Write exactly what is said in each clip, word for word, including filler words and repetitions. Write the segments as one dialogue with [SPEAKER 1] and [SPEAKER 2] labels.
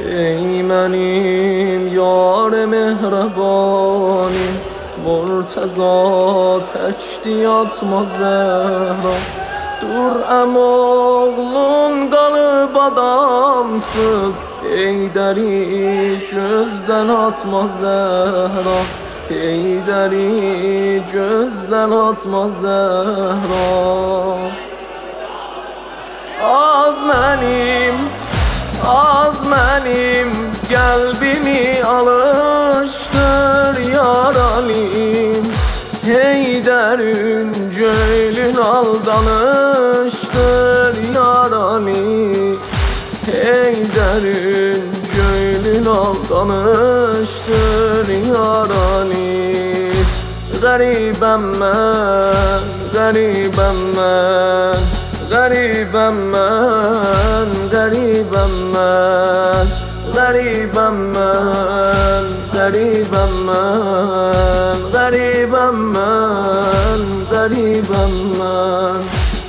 [SPEAKER 1] ey benim yar mehrebanim, Murteza təkdi yatma Zəhra. Dur əm oğlun qalıb adamsız, Heydəri gözdən atma Zəhra, Heydəri gözdən atma Zəhra. Az mənim, az mənim qəlbimi alışdır yaralim, Heydərin göylün aldanışdır yaralim, Heydərin göylün aldanışdır yaralim. Qəribəm mən, qəribəm mən, Qəribəm mən, qəribəm mən, qəribəm mən, qəribəm mən, qəribəm mən, qəribəm mən.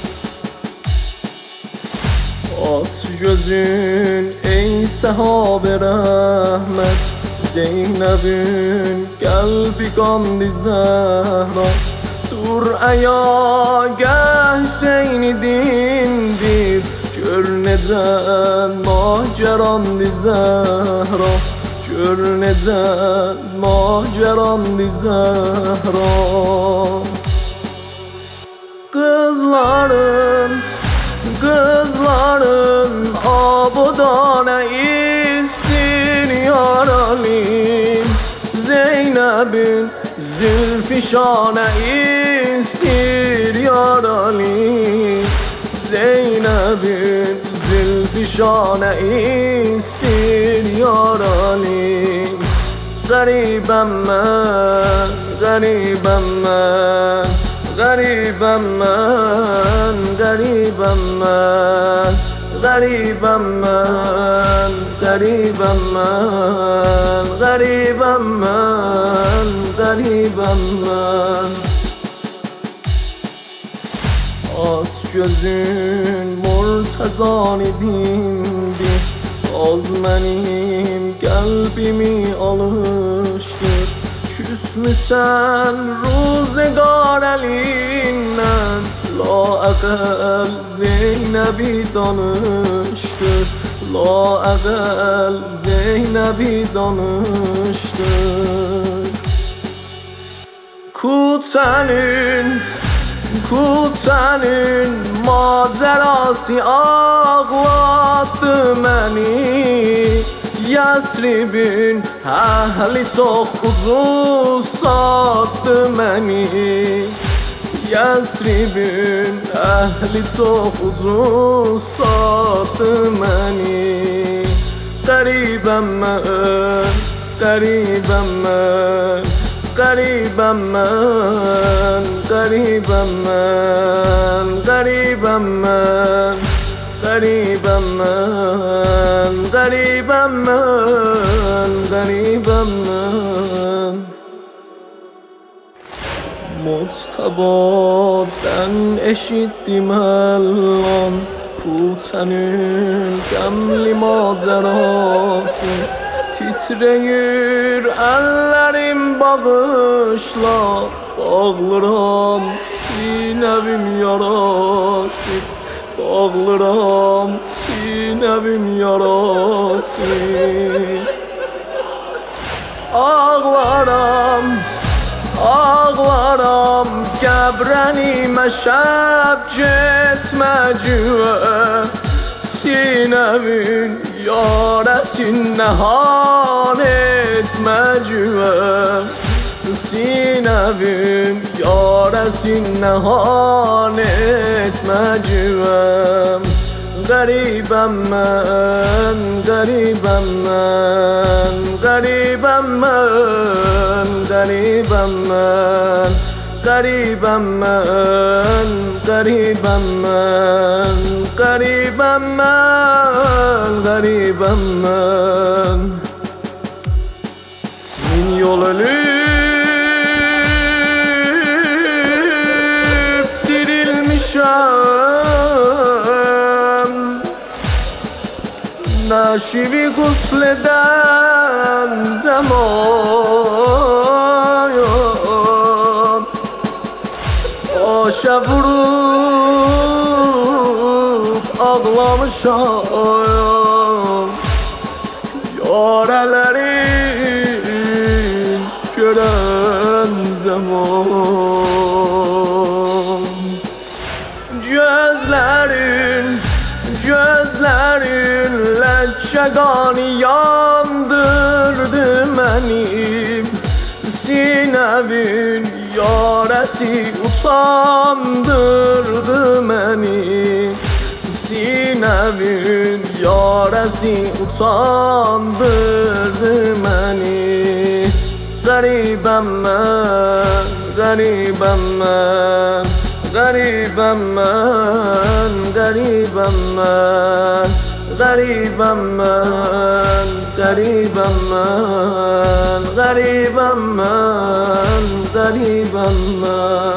[SPEAKER 1] Aç gözün ey səhabə rəhmət, Zeynəbin qəlbi qandı Zəhra. Dur əya gəh Hüseyni dindir, gör necə macərandı Zəhra, gör necə macərandı Zəhra. Qızların, qızların abudanə istir yaralim, Zeynəbin zülfişanə istir yaralim, Zeynəbin zülfişanə istir yaralim. Qəribəm mən, qəribəm mən, qəribəm mən, qəribəm mən, qəribəm mən, qəribəm mən, qəribəm mən, qəribəm mən. Aç gözün Murtezanı dindir, az mənim qəlbimi alışdır. Küsmüsən ruzigar əlindən, laəqəl Zeynəbi danışdır, laəqəl Zeynəbi danışdır. Kutsənin, kutsənin macərası ağlatdı məni, Yəsribin əhli çox ucuz satdı məni, Yəsribin əhli çox ucuz satdı məni. Qəribəm mən, qəribəm mən, qəribəm mən, qəribəm mən, qəribəm mən, qəribəm mən, qəribəm mən, qəribəm mən. Moctabadan eşitdim əllan, Kutsənin qəmli macərası. Titrəyir əllərim bağışla, bağlıram sinəvim yarası, bağlıram sinəvim yarası. Ağlaram, ağlaram qəbrənimə şəb getmə cüvə, Sinəvin yarəsin nəhan etmə cüvə, Sinəvin yarəsin nəhan etmə cüvə. Qəribəm mən, qəribəm mən, qəribəm mən, qəribəm mən, qəribəm mən, qəribəm mən, qəribəm mən, qəribəm mən. Min yol ölüb dirilmişəm, نشیوی گسلدن زمان آشa vurup ağlamışam Yarelerin gören zaman Gözlerin, gözlerin Ləçəqani yandırdı mənim Sinəvin yarəsi utandırdı məni Sinəvin yarəsi utandırdı məni Qəribəm mən, qəribəm mən Qəribəm mən, qəribəm mən Qəribəm mən, qəribəm mən Qəribəm mən, qəribəm mən